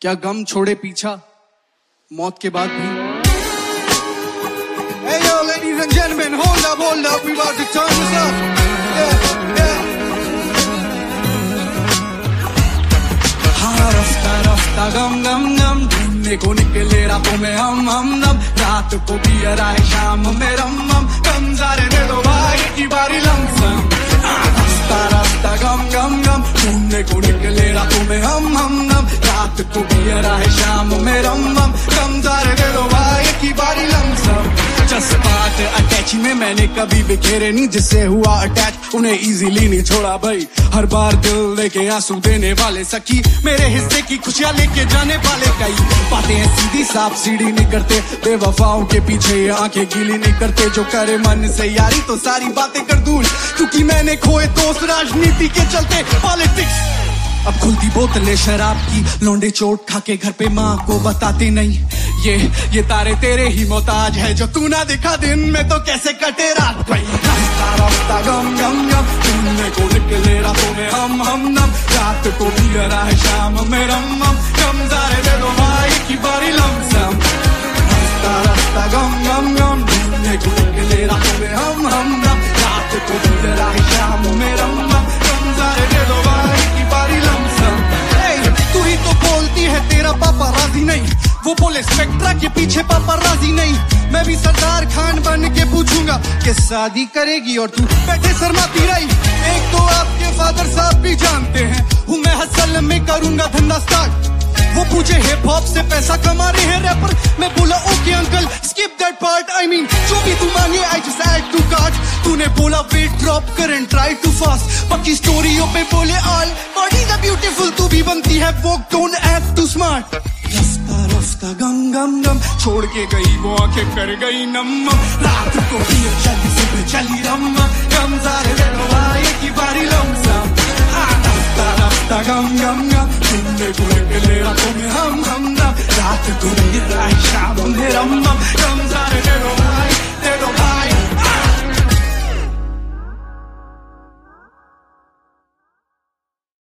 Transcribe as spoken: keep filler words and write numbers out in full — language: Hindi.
क्या गम छोड़े पीछा मौत के बाद भी। Hey yo, ladies and gentlemen, hold up, hold up, we about to turn this up. Yeah, yeah. हाँ रफ्ता रफ्ता गम गम गम ढूंढने को निकले रातों में हम हम नम रात को पियर आए शाम में रम हम कम सारे दे दो भाई की बारी लमसम। रफ्ता रफ्ता गम गम गम ढूंढने को निकले रातों में हम हम नम रात को पियर आए शाम में रम हम कम सारे दे दो भाई की बारी लमसम। जज्बात अटैची में मैंने कभी बिखेरे नहीं, जिससे हुआ अटैच उन्हें इजीली नहीं छोड़ा भाई। हर बार दिल लेके आंसू देने वाले सखी, मेरे हिस्से की खुशियां लेके जाने वाले कई बातें हैं सीधी साफ सीढ़ी नहीं करते, बेवफाओं के पीछे ये आंखें गीली नहीं करते। जो करे मन से यारी तो सारी बातें कर दूं, क्योंकि मैंने खोए दोस्त राजनीति के चलते पॉलिटिक्स। अब खुलती बोतलें शराब की, लौंडे चोट खा के घर पे माँ को बताते नहीं। ये ये तारे तेरे ही मोहताज है, जो तू ना दिखा दिन में तो कैसे कटे रात भाई। रास्ता रास्ता गम गम गम ढूंढने को निकले रातों में हम हम नम रात को पियर आए शाम में रम हम कम सारे दे दो भाई की बारी लमसम। रास्ता रास्ता गम गम गम ढूंढने को निकले रातों में हम हम नम रात को पियर आए शाम में रम हम कम सारे दे दो भाई की बारी लमसम। तू ही तो बोलती है तेरा पापा राजी नहीं, वो बोले स्पेक्ट्रा के पीछे पापा राजी नहीं। मैं भी सरदार खान बन के पूछूंगा कि शादी करेगी और तू बैठे शर्माती रही। एक तो आपके फादर साहब भी जानते हैं हूँ मैं हसल में करूंगा धंधा स्टार्ट। वो पूछे हिप हॉप से पैसा कमा रहे हैं रैपर, मैं बोला okay uncle skip that part. I mean जो भी तू मांगे I just add to cart. तूने बोला वेट ड्रॉप कर एंड ट्राई टू फास्ट, बाकी स्टोरियों पे बोले ऑल बॉडीज आर ब्यूटीफुल, तू भी बनती है वो डोंट एक्ट टू स्मार्ट। रफ्ता रफ्ता गम गम गम छोड़ के गई वो आंखें कर गई नम रात को भी चली सुबह चली रम कम सारे भाई की बारी लमसम। रफ्ता रफ्ता गम गम गम ढूंढने को निकले रातों में हम हम रात को भी शाम में रम कम सारे